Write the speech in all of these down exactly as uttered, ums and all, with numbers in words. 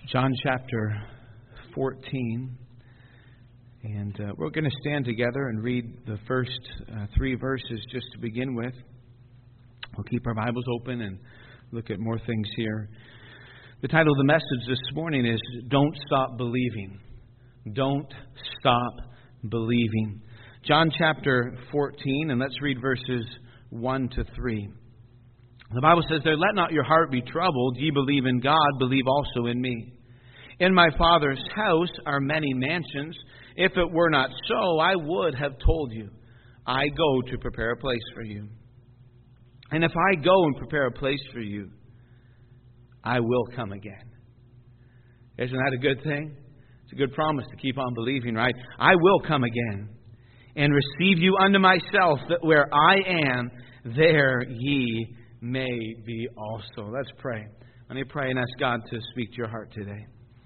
John chapter fourteen. And uh, we're going to stand together and read the first uh, three verses just to begin with. We'll keep our Bibles open and look at more things here. The title of the message this morning is Don't Stop Believing. Don't Stop Believing. John chapter fourteen, and let's read verses one to three. The Bible says there, "Let not your heart be troubled. Ye believe in God, believe also in me. In my Father's house are many mansions. If it were not so, I would have told you. I go to prepare a place for you. And if I go and prepare a place for you, I will come again." Isn't that a good thing? It's a good promise to keep on believing, right? I will come again and receive you unto myself, that where I am, there ye may be also. Let's pray. Let me pray and ask God to speak to your heart today.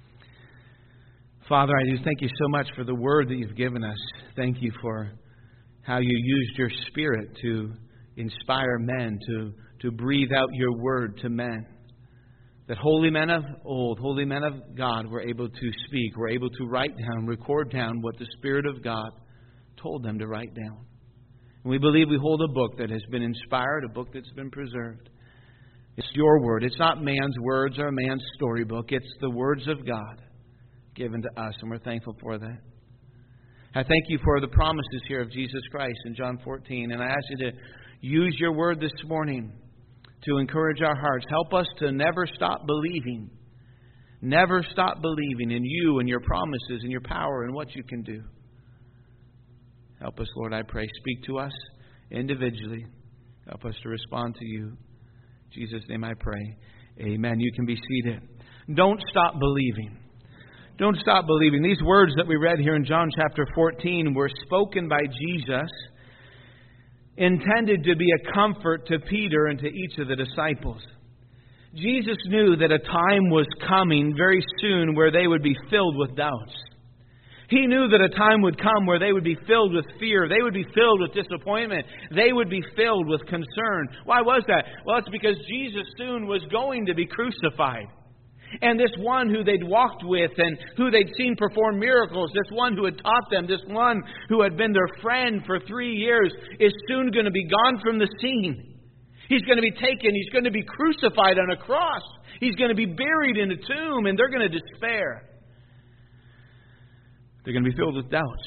Father, I do thank you so much for the word that you've given us. Thank you for how you used your Spirit to inspire men, to, to breathe out your word to men. That holy men of old, holy men of God were able to speak, were able to write down, record down what the Spirit of God told them to write down. And we believe we hold a book that has been inspired, a book that's been preserved. It's your word. It's not man's words or a man's storybook. It's the words of God given to us, and we're thankful for that. I thank you for the promises here of Jesus Christ in John fourteen, and I ask you to use your word this morning to encourage our hearts. Help us to never stop believing. Never stop believing in you and your promises and your power and what you can do. Help us, Lord, I pray. Speak to us individually. Help us to respond to you. In Jesus' name I pray. Amen. You can be seated. Don't stop believing. Don't stop believing. These words that we read here in John chapter fourteen were spoken by Jesus, intended to be a comfort to Peter and to each of the disciples. Jesus knew that a time was coming very soon where they would be filled with doubts. He knew that a time would come where they would be filled with fear. They would be filled with disappointment. They would be filled with concern. Why was that? Well, it's because Jesus soon was going to be crucified. And this one who they'd walked with and who they'd seen perform miracles, this one who had taught them, this one who had been their friend for three years, is soon going to be gone from the scene. He's going to be taken. He's going to be crucified on a cross. He's going to be buried in a tomb, and they're going to despair. They're going to be filled with doubts.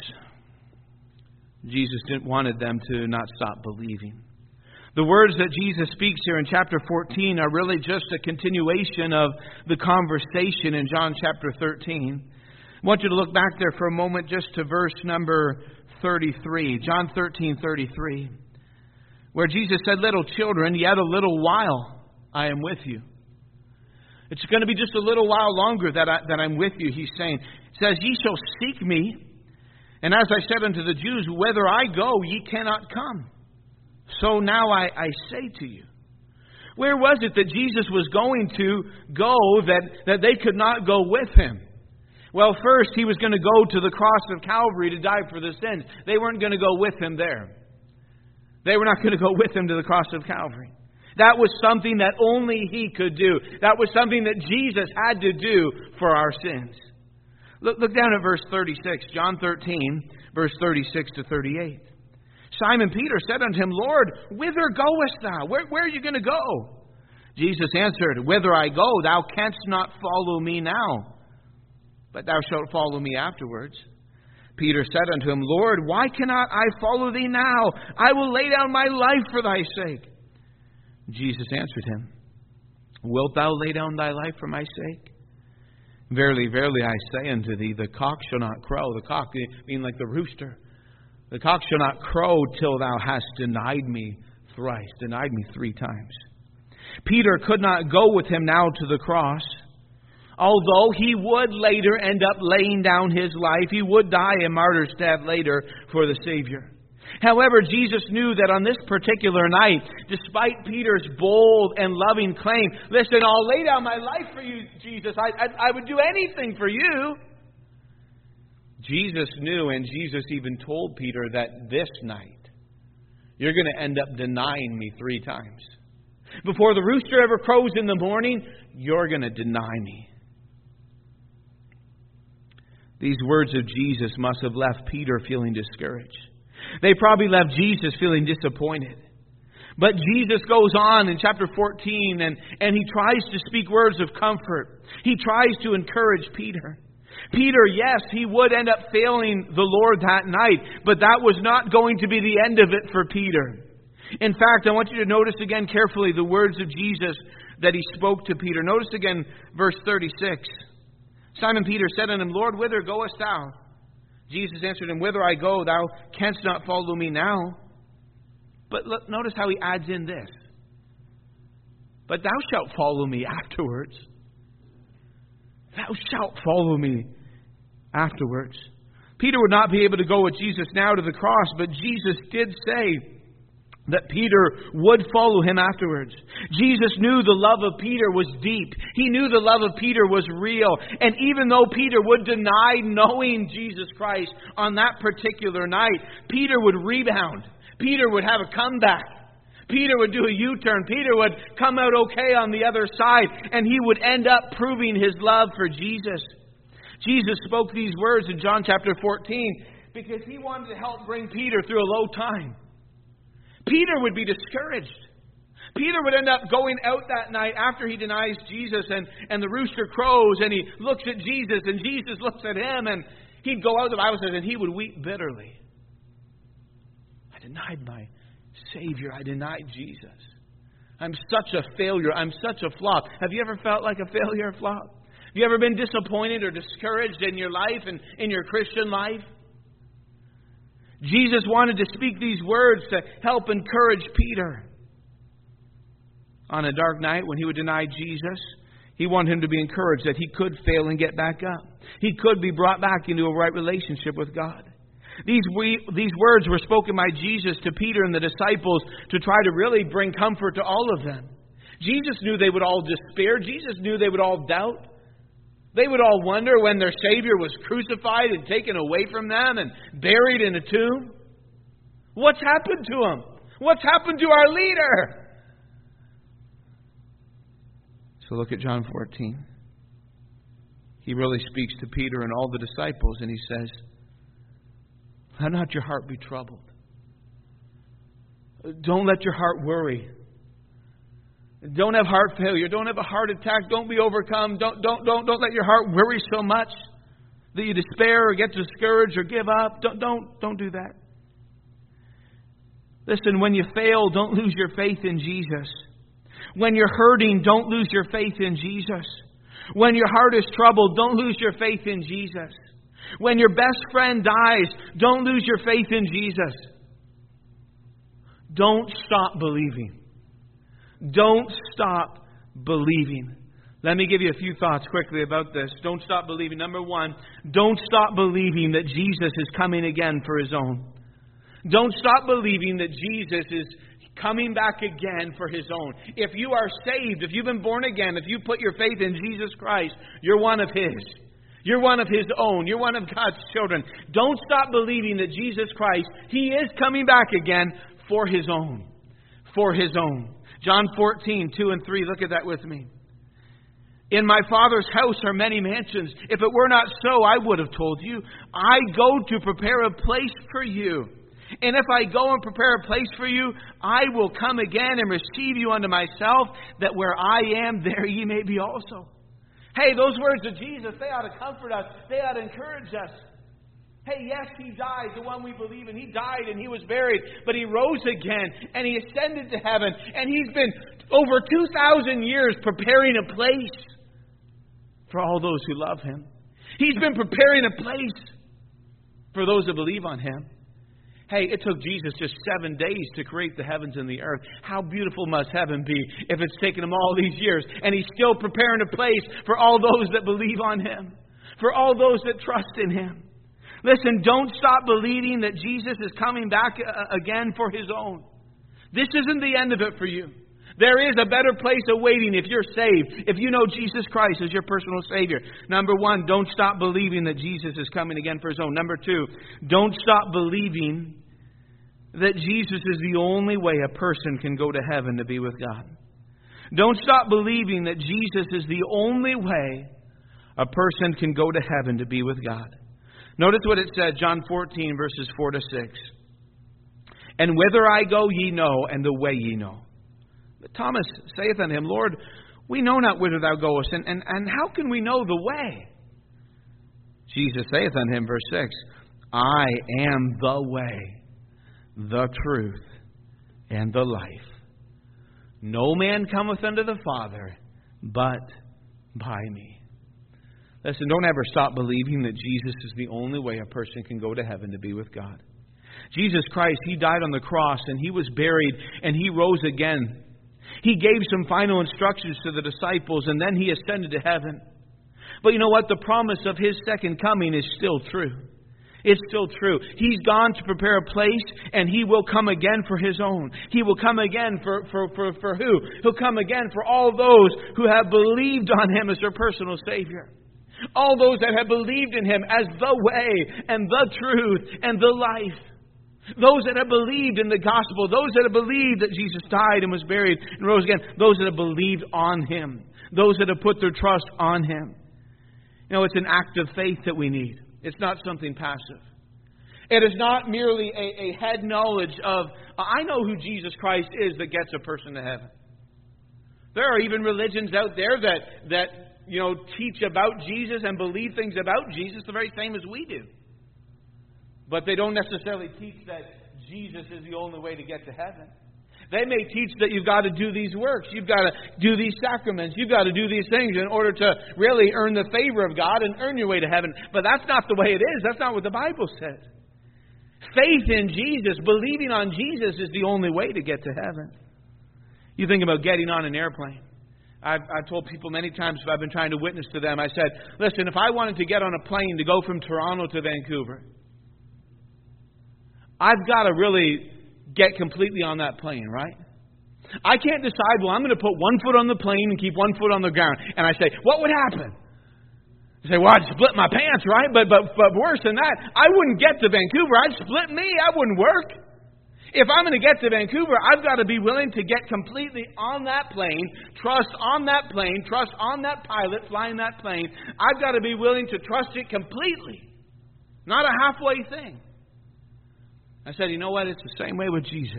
Jesus didn't wanted them to not stop believing. The words that Jesus speaks here in chapter fourteen are really just a continuation of the conversation in John chapter thirteen. I want you to look back there for a moment just to verse number thirty-three. John thirteen thirty-three. Where Jesus said, "Little children, yet a little while I am with you." It's going to be just a little while longer that, I, that I'm with you, he's saying. It says, "Ye shall seek me. And as I said unto the Jews, whither I go, ye cannot come. So now I, I say to you." Where was it that Jesus was going to go that, that they could not go with him? Well, first, he was going to go to the cross of Calvary to die for the sins. They weren't going to go with him there. They were not going to go with him to the cross of Calvary. That was something that only he could do. That was something that Jesus had to do for our sins. Look, look down at verse thirty-six. John thirteen, verse thirty-six to thirty-eight. Simon Peter said unto him, "Lord, whither goest thou? Where, where are you going to go?" Jesus answered, "Whither I go, thou canst not follow me now, but thou shalt follow me afterwards." Peter said unto him, "Lord, why cannot I follow thee now? I will lay down my life for thy sake." Jesus answered him, "Wilt thou lay down thy life for my sake? Verily, verily, I say unto thee, the cock shall not crow." The cock being like the rooster. "The cock shall not crow till thou hast denied me thrice," denied me three times. Peter could not go with him now to the cross, although he would later end up laying down his life. He would die a martyr's death later for the Savior. However, Jesus knew that on this particular night, despite Peter's bold and loving claim, "Listen, I'll lay down my life for you, Jesus. I, I, I would do anything for you." Jesus knew, and Jesus even told Peter that this night, you're going to end up denying me three times. Before the rooster ever crows in the morning, you're going to deny me. These words of Jesus must have left Peter feeling discouraged. They probably left Jesus feeling disappointed. But Jesus goes on in chapter fourteen and, and he tries to speak words of comfort. He tries to encourage Peter. Peter, yes, he would end up failing the Lord that night, but that was not going to be the end of it for Peter. In fact, I want you to notice again carefully the words of Jesus that he spoke to Peter. Notice again verse thirty-six. Simon Peter said unto him, Lord, whither goest thou? Jesus answered him, Whither I go, thou canst not follow me now. But look, notice how he adds in this. But thou shalt follow me afterwards. Thou shalt follow me afterwards. Peter would not be able to go with Jesus now to the cross, but Jesus did say that Peter would follow him afterwards. Jesus knew the love of Peter was deep. He knew the love of Peter was real. And even though Peter would deny knowing Jesus Christ on that particular night, Peter would rebound. Peter would have a comeback. Peter would do a U-turn. Peter would come out okay on the other side, and he would end up proving his love for Jesus. Jesus spoke these words in John chapter fourteen because he wanted to help bring Peter through a low time. Peter would be discouraged. Peter would end up going out that night after he denies Jesus, and, and the rooster crows, and he looks at Jesus, and Jesus looks at him, and he'd go out, the Bible says, and he would weep bitterly. I denied my Savior. I denied Jesus. I'm such a failure. I'm such a flop. Have you ever felt like a failure or flop? Have you ever been disappointed or discouraged in your life and in your Christian life? Jesus wanted to speak these words to help encourage Peter. On a dark night when he would deny Jesus, he wanted him to be encouraged that he could fail and get back up. He could be brought back into a right relationship with God. These we, these words were spoken by Jesus to Peter and the disciples to try to really bring comfort to all of them. Jesus knew they would all despair. Jesus knew they would all doubt. They would all wonder when their Savior was crucified and taken away from them and buried in a tomb. What's happened to him? What's happened to our leader? So look at John fourteen. He really speaks to Peter and all the disciples, and he says, let not your heart be troubled. Don't let your heart worry. Don't have heart failure. Don't have a heart attack. Don't be overcome. Don't, don't, don't, don't let your heart worry so much that you despair or get discouraged or give up. Don't, don't, don't do that. Listen, when you fail, don't lose your faith in Jesus. When you're hurting, don't lose your faith in Jesus. When your heart is troubled, don't lose your faith in Jesus. When your best friend dies, don't lose your faith in Jesus. Don't stop believing. Don't stop believing. Let me give you a few thoughts quickly about this. Don't stop believing. Number one, don't stop believing that Jesus is coming again for His own. Don't stop believing that Jesus is coming back again for His own. If you are saved, if you've been born again, if you put your faith in Jesus Christ, you're one of His. You're one of His own. You're one of God's children. Don't stop believing that Jesus Christ, He is coming back again for His own. For His own. John fourteen, two and three. Look at that with me. In my Father's house are many mansions. If it were not so, I would have told you. I go to prepare a place for you. And if I go and prepare a place for you, I will come again and receive you unto myself, that where I am, there ye may be also. Hey, those words of Jesus, they ought to comfort us. They ought to encourage us. Hey, yes, He died, the one we believe in. He died and He was buried, but He rose again and He ascended to heaven. And He's been over two thousand years preparing a place for all those who love Him. He's been preparing a place for those who believe on Him. Hey, it took Jesus just seven days to create the heavens and the earth. How beautiful must heaven be if it's taken Him all these years? And He's still preparing a place for all those that believe on Him. For all those that trust in Him. Listen, don't stop believing that Jesus is coming back again for His own. This isn't the end of it for you. There is a better place awaiting if you're saved, if you know Jesus Christ as your personal Savior. Number one, don't stop believing that Jesus is coming again for His own. Number two, don't stop believing that Jesus is the only way a person can go to heaven to be with God. Don't stop believing that Jesus is the only way a person can go to heaven to be with God. Notice what it said, John fourteen, verses four to six. And whither I go ye know, and the way ye know. But Thomas saith unto him, Lord, we know not whither thou goest, and, and, and how can we know the way? Jesus saith unto him, verse six, I am the way, the truth, and the life. No man cometh unto the Father, but by me. Listen, don't ever stop believing that Jesus is the only way a person can go to heaven to be with God. Jesus Christ, He died on the cross, and He was buried, and He rose again. He gave some final instructions to the disciples, and then He ascended to heaven. But you know what? The promise of His second coming is still true. It's still true. He's gone to prepare a place, and He will come again for His own. He will come again for, for, for, for who? He'll come again for all those who have believed on Him as their personal Savior. All those that have believed in Him as the way and the truth and the life. Those that have believed in the gospel. Those that have believed that Jesus died and was buried and rose again. Those that have believed on Him. Those that have put their trust on Him. You know, it's an act of faith that we need. It's not something passive. It is not merely a, a head knowledge of, I know who Jesus Christ is, that gets a person to heaven. There are even religions out there that, that you know, teach about Jesus and believe things about Jesus the very same as we do. But they don't necessarily teach that Jesus is the only way to get to heaven. They may teach that you've got to do these works. You've got to do these sacraments. You've got to do these things in order to really earn the favor of God and earn your way to heaven. But that's not the way it is. That's not what the Bible says. Faith in Jesus, believing on Jesus, is the only way to get to heaven. You think about getting on an airplane. I've, I've told people many times, if I've been trying to witness to them, I said, listen, if I wanted to get on a plane to go from Toronto to Vancouver, I've got to really get completely on that plane, right? I can't decide, well, I'm going to put one foot on the plane and keep one foot on the ground. And I say, what would happen? I say, well, I'd split my pants, right? But, but, but worse than that, I wouldn't get to Vancouver. I'd split me. I wouldn't work. If I'm going to get to Vancouver, I've got to be willing to get completely on that plane, trust on that plane, trust on that pilot flying that plane. I've got to be willing to trust it completely, not a halfway thing. I said, you know what? It's the same way with Jesus.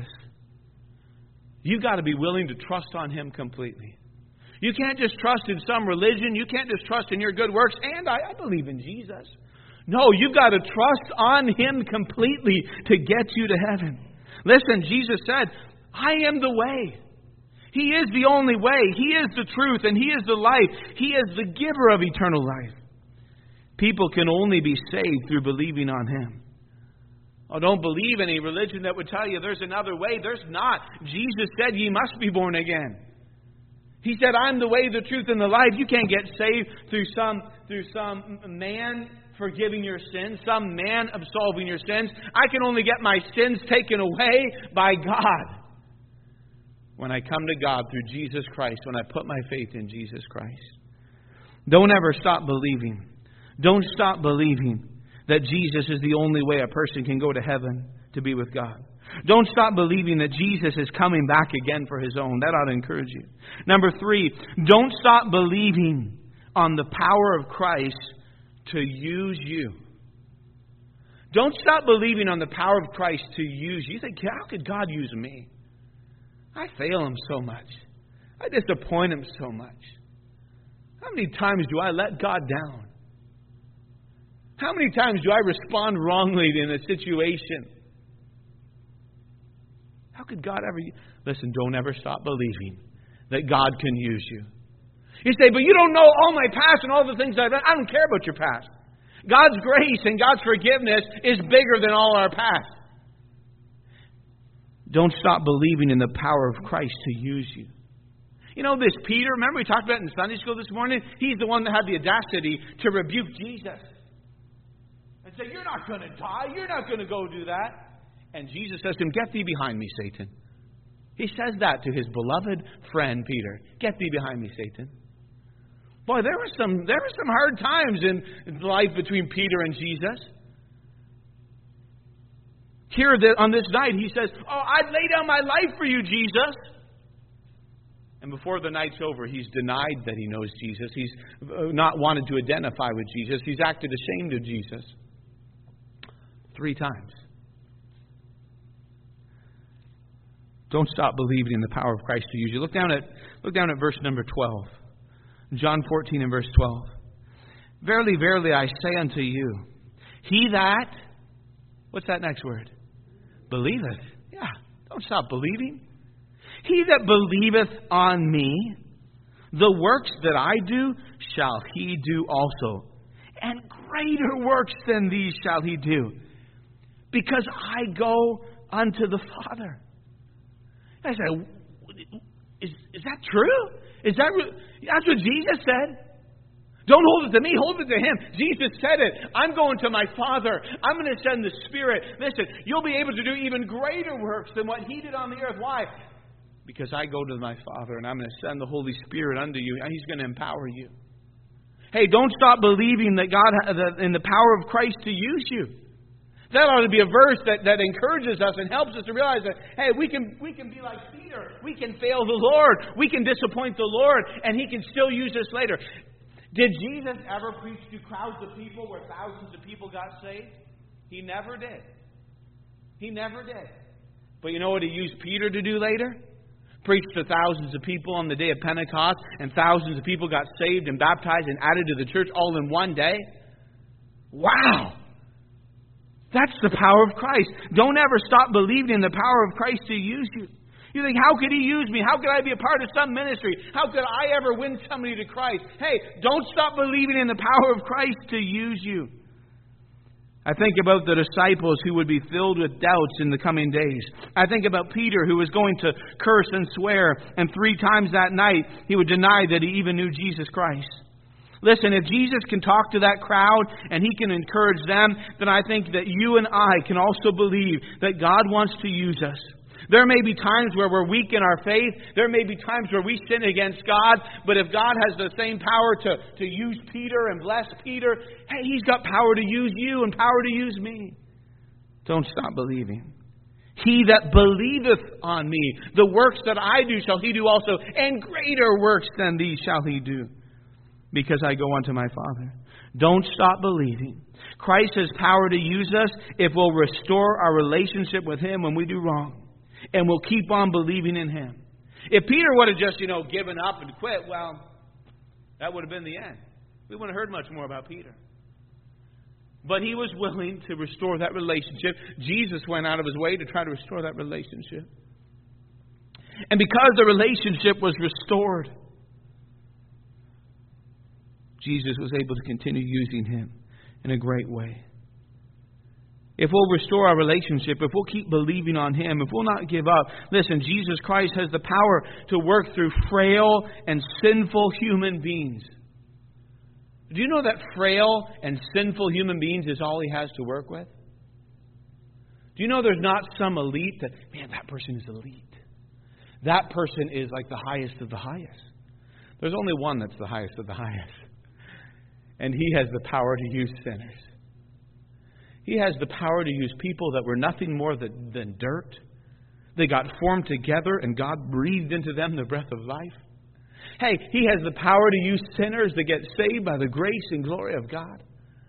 You've got to be willing to trust on Him completely. You can't just trust in some religion. You can't just trust in your good works. And I, I believe in Jesus. No, you've got to trust on Him completely to get you to heaven. Listen, Jesus said, I am the way. He is the only way. He is the truth and He is the life. He is the giver of eternal life. People can only be saved through believing on Him. Oh, don't believe any religion that would tell you there's another way. There's not. Jesus said ye must be born again. He said, I'm the way, the truth, and the life. You can't get saved through some, through some man forgiving your sins, some man absolving your sins. I can only get my sins taken away by God when I come to God through Jesus Christ, when I put my faith in Jesus Christ. Don't ever stop believing. Don't stop believing that Jesus is the only way a person can go to heaven to be with God. Don't stop believing that Jesus is coming back again for His own. That ought to encourage you. Number three, don't stop believing on the power of Christ to use you. Don't stop believing on the power of Christ to use you. You think, how could God use me? I fail Him so much. I disappoint Him so much. How many times do I let God down? How many times do I respond wrongly in a situation? How could God ever... Listen, don't ever stop believing that God can use you. You say, but you don't know all my past and all the things I've done. I don't care about your past. God's grace and God's forgiveness is bigger than all our past. Don't stop believing in the power of Christ to use you. You know this Peter, remember we talked about it in Sunday school this morning? He's the one that had the audacity to rebuke Jesus. And say, you're not going to die. You're not going to go do that. And Jesus says to him, get thee behind me, Satan. He says that to his beloved friend, Peter. Get thee behind me, Satan. Boy, there were some there were some hard times in life between Peter and Jesus. Here on this night, he says, oh, I'd lay down my life for you, Jesus. And before the night's over, he's denied that he knows Jesus. He's not wanted to identify with Jesus. He's acted ashamed of Jesus. Three times. Don't stop believing in the power of Christ to use you. Look down at look down at verse number twelve. John fourteen and verse twelve. Verily, verily, I say unto you, he that, what's that next word? Believeth. Yeah, don't stop believing. He that believeth on me, the works that I do, shall he do also. And greater works than these shall he do. Because I go unto the Father. I said, is, is that true? Is that re- That's what Jesus said. Don't hold it to me, hold it to Him. Jesus said it. I'm going to my Father. I'm going to send the Spirit. Listen, you'll be able to do even greater works than what He did on the earth. Why? Because I go to my Father and I'm going to send the Holy Spirit unto you and He's going to empower you. Hey, don't stop believing that God has in the power of Christ to use you. That ought to be a verse that, that encourages us and helps us to realize that, hey, we can we can be like Peter. We can fail the Lord. We can disappoint the Lord, and He can still use us later. Did Jesus ever preach to crowds of people where thousands of people got saved? He never did. He never did. But you know what He used Peter to do later? Preach to thousands of people on the day of Pentecost, and thousands of people got saved and baptized and added to the church all in one day. Wow! That's the power of Christ. Don't ever stop believing in the power of Christ to use you. You think, how could He use me? How could I be a part of some ministry? How could I ever win somebody to Christ? Hey, don't stop believing in the power of Christ to use you. I think about the disciples who would be filled with doubts in the coming days. I think about Peter, who was going to curse and swear, and three times that night he would deny that he even knew Jesus Christ. Listen, if Jesus can talk to that crowd and He can encourage them, then I think that you and I can also believe that God wants to use us. There may be times where we're weak in our faith. There may be times where we sin against God. But if God has the same power to, to use Peter and bless Peter, hey, He's got power to use you and power to use me. Don't stop believing. He that believeth on me, the works that I do shall he do also, and greater works than these shall he do, because I go unto my Father. Don't stop believing. Christ has power to use us if we'll restore our relationship with Him when we do wrong. And we'll keep on believing in Him. If Peter would have just, you know, given up and quit, well, that would have been the end. We wouldn't have heard much more about Peter. But he was willing to restore that relationship. Jesus went out of His way to try to restore that relationship. And because the relationship was restored, Jesus was able to continue using him in a great way. If we'll restore our relationship, if we'll keep believing on Him, if we'll not give up, listen, Jesus Christ has the power to work through frail and sinful human beings. Do you know that frail and sinful human beings is all He has to work with? Do you know there's not some elite that, man, that person is elite. That person is like the highest of the highest. There's only one that's the highest of the highest. And He has the power to use sinners. He has the power to use people that were nothing more than, than dirt. They got formed together and God breathed into them the breath of life. Hey, He has the power to use sinners to get saved by the grace and glory of God.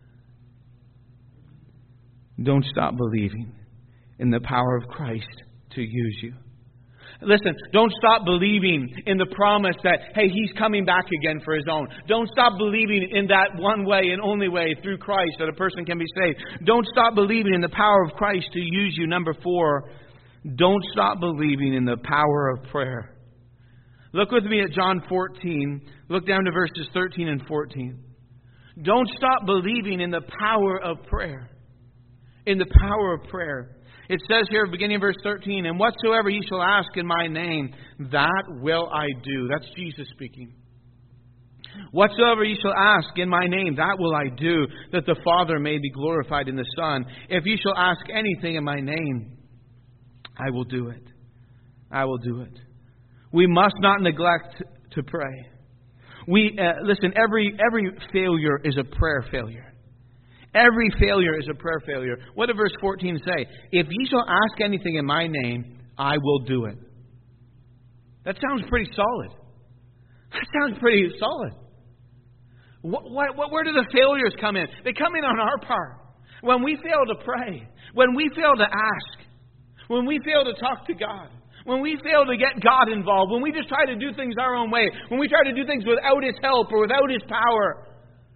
Don't stop believing in the power of Christ to use you. Listen, don't stop believing in the promise that, hey, He's coming back again for His own. Don't stop believing in that one way and only way through Christ that a person can be saved. Don't stop believing in the power of Christ to use you. Number four, don't stop believing in the power of prayer. Look with me at John fourteen. Look down to verses thirteen and fourteen. Don't stop believing in the power of prayer. In the power of prayer. It says here, beginning of verse thirteen, and whatsoever ye shall ask in my name, that will I do. That's Jesus speaking. Whatsoever ye shall ask in my name, that will I do, that the Father may be glorified in the Son. If ye shall ask anything in my name, I will do it. I will do it. We must not neglect to pray. We uh, listen, every every failure is a prayer failure. Every failure is a prayer failure. What does verse fourteen say? If ye shall ask anything in my name, I will do it. That sounds pretty solid. That sounds pretty solid. What, what, where do the failures come in? They come in on our part. When we fail to pray, when we fail to ask, when we fail to talk to God, when we fail to get God involved, when we just try to do things our own way, when we try to do things without His help or without His power,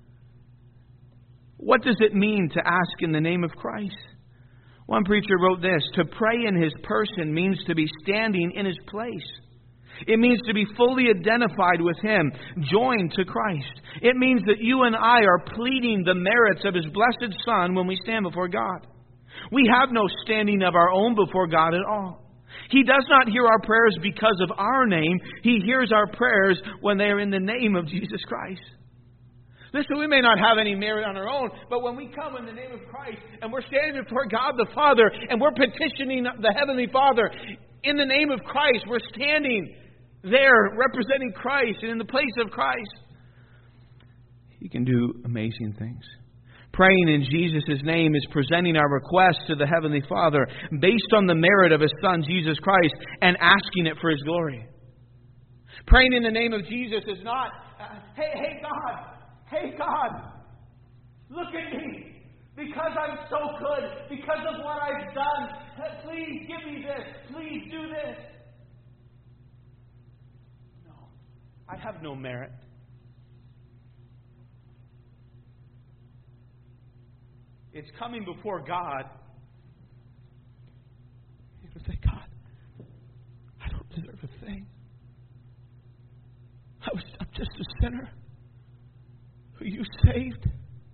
what does it mean to ask in the name of Christ? One preacher wrote this: to pray in His person means to be standing in His place. It means to be fully identified with Him, joined to Christ. It means that you and I are pleading the merits of His blessed Son when we stand before God. We have no standing of our own before God at all. He does not hear our prayers because of our name. He hears our prayers when they are in the name of Jesus Christ. Listen, we may not have any merit on our own, but when we come in the name of Christ and we're standing before God the Father and we're petitioning the Heavenly Father in the name of Christ, we're standing there representing Christ and in the place of Christ, He can do amazing things. Praying in Jesus' name is presenting our request to the Heavenly Father based on the merit of His Son, Jesus Christ, and asking it for His glory. Praying in the name of Jesus is not, uh, hey, hey, God, hey, God, look at me. Because I'm so good, because of what I've done, please give me this, please do this. No, I have no merit. It's coming before God. You would say, God, I don't deserve a thing. I was, I'm just a sinner who you saved.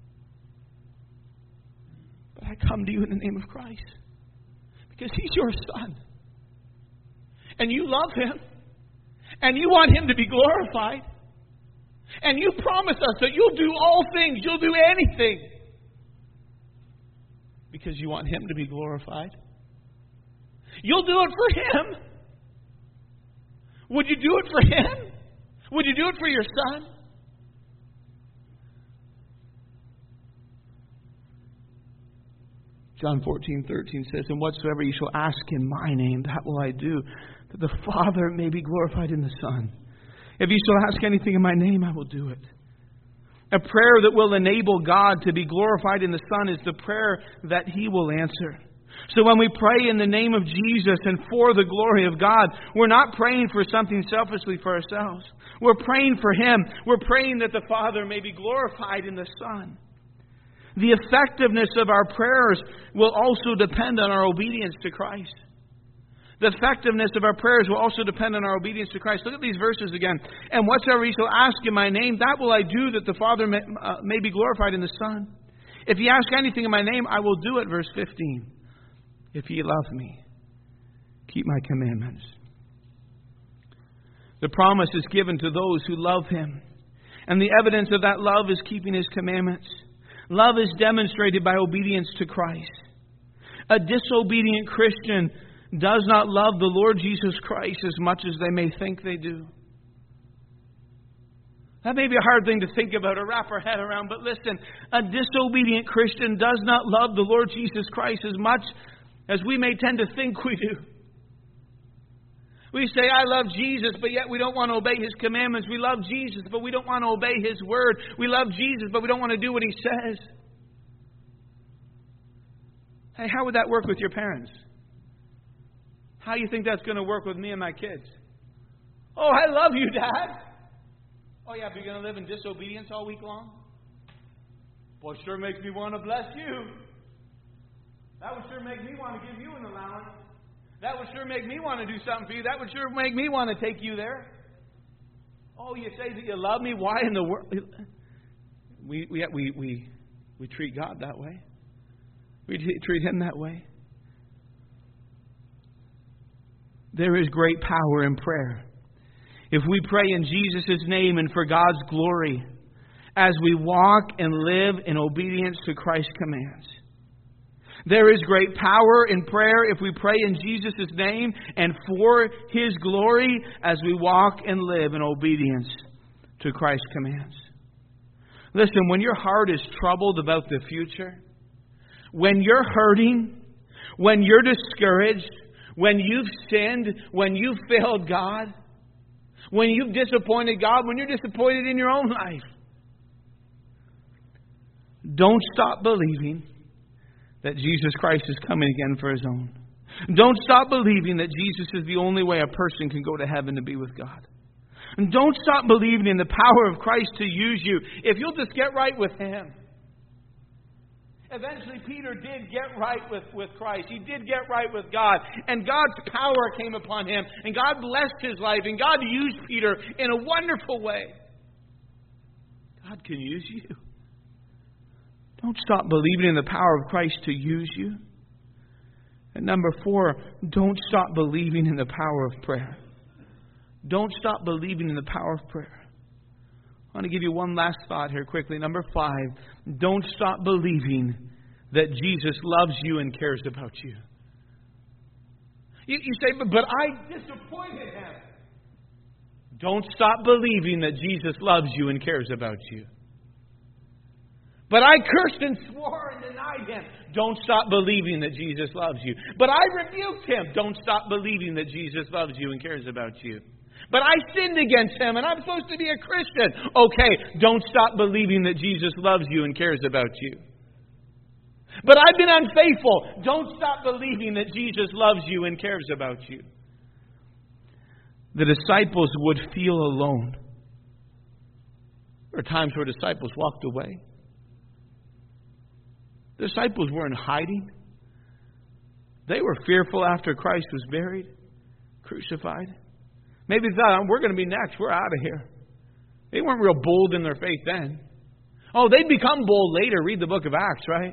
But I come to you in the name of Christ because He's your Son. And you love Him. And you want Him to be glorified. And you promise us that you'll do all things. You'll do anything. Because you want Him to be glorified. You'll do it for Him. Would you do it for Him? Would you do it for your Son? John fourteen thirteen says, and whatsoever you shall ask in my name, that will I do, that the Father may be glorified in the Son. If you shall ask anything in my name, I will do it. A prayer that will enable God to be glorified in the Son is the prayer that He will answer. So when we pray in the name of Jesus and for the glory of God, we're not praying for something selfishly for ourselves. We're praying for Him. We're praying that the Father may be glorified in the Son. The effectiveness of our prayers will also depend on our obedience to Christ. The effectiveness of our prayers will also depend on our obedience to Christ. Look at these verses again. And whatsoever you shall ask in my name, that will I do, that the Father may, uh, may be glorified in the Son. If ye ask anything in my name, I will do it. Verse fifteen. If ye love me, keep my commandments. The promise is given to those who love Him. And the evidence of that love is keeping His commandments. Love is demonstrated by obedience to Christ. A disobedient Christian does not love the Lord Jesus Christ as much as they may think they do. That may be a hard thing to think about or wrap our head around, but listen, a disobedient Christian does not love the Lord Jesus Christ as much as we may tend to think we do. We say, I love Jesus, but yet we don't want to obey His commandments. We love Jesus, but we don't want to obey His word. We love Jesus, but we don't want to do what He says. Hey, how would that work with your parents? How do you think that's going to work with me and my kids? Oh, I love you, Dad. Oh, yeah, but you're going to live in disobedience all week long? Well, it sure makes me want to bless you. That would sure make me want to give you an allowance. That would sure make me want to do something for you. That would sure make me want to take you there. Oh, you say that you love me? Why in the world? We, we, we, we, we treat God that way. We treat Him that way. There is great power in prayer. If we pray in Jesus' name and for God's glory, as we walk and live in obedience to Christ's commands. There is great power in prayer if we pray in Jesus' name and for His glory as we walk and live in obedience to Christ's commands. Listen, when your heart is troubled about the future, when you're hurting, when you're discouraged, when you've sinned, when you've failed God, when you've disappointed God, when you're disappointed in your own life, don't stop believing that Jesus Christ is coming again for His own. Don't stop believing that Jesus is the only way a person can go to heaven to be with God. And don't stop believing in the power of Christ to use you if you'll just get right with Him. Eventually, Peter did get right with, with Christ. He did get right with God. And God's power came upon him. And God blessed his life. And God used Peter in a wonderful way. God can use you. Don't stop believing in the power of Christ to use you. And number four, don't stop believing in the power of prayer. Don't stop believing in the power of prayer. I want to give you one last thought here quickly. Number five, don't stop believing that Jesus loves you and cares about you. You, you say, but, but I disappointed him. Don't stop believing that Jesus loves you and cares about you. But I cursed and swore and denied him. Don't stop believing that Jesus loves you. But I rebuked him. Don't stop believing that Jesus loves you and cares about you. But I sinned against him and I'm supposed to be a Christian. Okay, don't stop believing that Jesus loves you and cares about you. But I've been unfaithful. Don't stop believing that Jesus loves you and cares about you. The disciples would feel alone. There were times where disciples walked away. The disciples weren't hiding. They were fearful after Christ was buried, crucified. Maybe they thought, we're going to be next. We're out of here. They weren't real bold in their faith then. Oh, they'd become bold later. Read the book of Acts, right?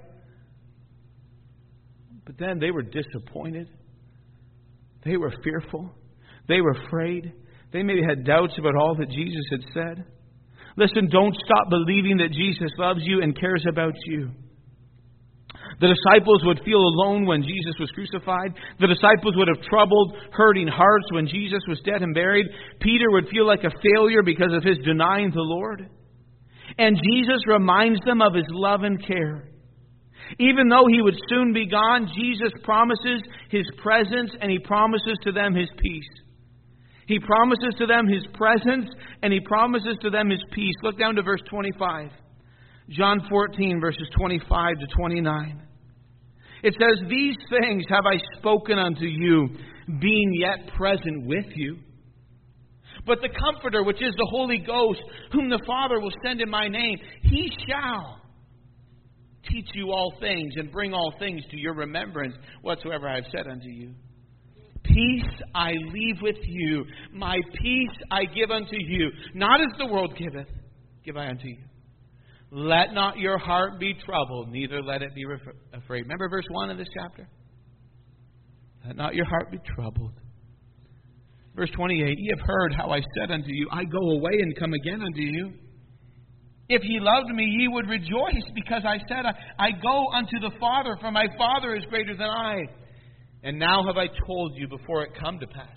But then they were disappointed. They were fearful. They were afraid. They maybe had doubts about all that Jesus had said. Listen, don't stop believing that Jesus loves you and cares about you. The disciples would feel alone when Jesus was crucified. The disciples would have troubled, hurting hearts when Jesus was dead and buried. Peter would feel like a failure because of his denying the Lord. And Jesus reminds them of his love and care. Even though he would soon be gone, Jesus promises his presence and he promises to them his peace. He promises to them his presence and he promises to them his peace. Look down to verse twenty-five. John fourteen, verses twenty-five to twenty-nine. It says, these things have I spoken unto you, being yet present with you. But the Comforter, which is the Holy Ghost, whom the Father will send in my name, he shall teach you all things and bring all things to your remembrance, whatsoever I have said unto you. Peace I leave with you, my peace I give unto you. Not as the world giveth, give I unto you. Let not your heart be troubled, neither let it be afraid. Remember verse one of this chapter? Let not your heart be troubled. Verse twenty-eight, ye have heard how I said unto you, I go away and come again unto you. If ye loved me, ye would rejoice, because I said, I, I go unto the Father, for my Father is greater than I. And now have I told you before it come to pass,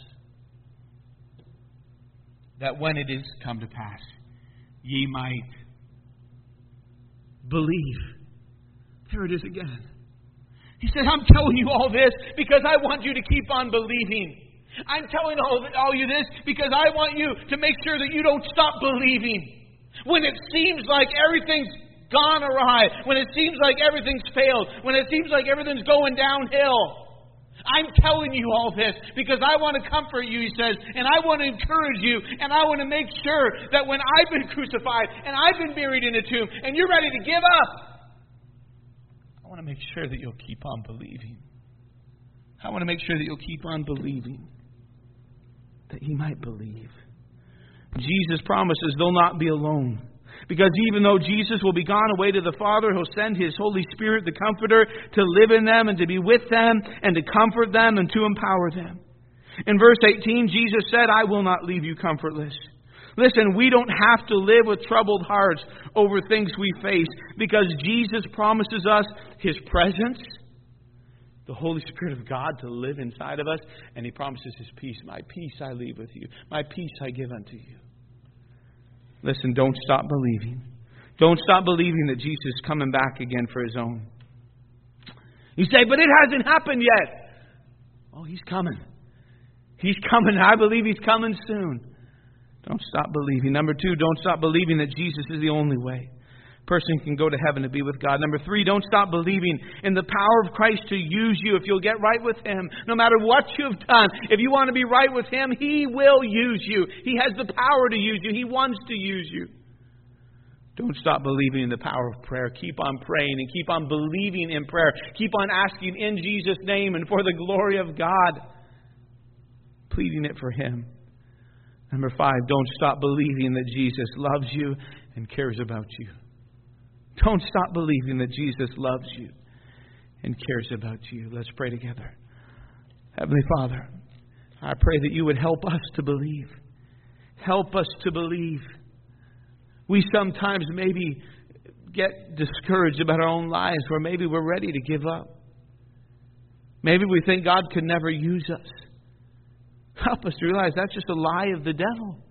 that when it is come to pass, ye might believe. There it is again. He said, I'm telling you all this because I want you to keep on believing. I'm telling all, all you this because I want you to make sure that you don't stop believing. When it seems like everything's gone awry, when it seems like everything's failed, when it seems like everything's going downhill. I'm telling you all this because I want to comfort you, he says, and I want to encourage you, and I want to make sure that when I've been crucified and I've been buried in a tomb and you're ready to give up, I want to make sure that you'll keep on believing. I want to make sure that you'll keep on believing, that you might believe. Jesus promises they'll not be alone. Because even though Jesus will be gone away to the Father, He'll send His Holy Spirit, the Comforter, to live in them and to be with them and to comfort them and to empower them. In verse eighteen, Jesus said, I will not leave you comfortless. Listen, we don't have to live with troubled hearts over things we face because Jesus promises us His presence, the Holy Spirit of God to live inside of us, and He promises His peace. My peace I leave with you. My peace I give unto you. Listen, don't stop believing. Don't stop believing that Jesus is coming back again for His own. You say, but it hasn't happened yet. Oh, He's coming. He's coming. I believe He's coming soon. Don't stop believing. Number two, don't stop believing that Jesus is the only way. person can go to heaven to be with God. Number three, don't stop believing in the power of Christ to use you if you'll get right with Him. No matter what you've done, if you want to be right with Him, He will use you. He has the power to use you. He wants to use you. Don't stop believing in the power of prayer. Keep on praying and keep on believing in prayer. Keep on asking in Jesus' name and for the glory of God. Pleading it for Him. Number five, don't stop believing that Jesus loves you and cares about you. Don't stop believing that Jesus loves you and cares about you. Let's pray together. Heavenly Father, I pray that you would help us to believe. Help us to believe. We sometimes maybe get discouraged about our own lives, where maybe we're ready to give up. Maybe we think God could never use us. Help us to realize that's just a lie of the devil.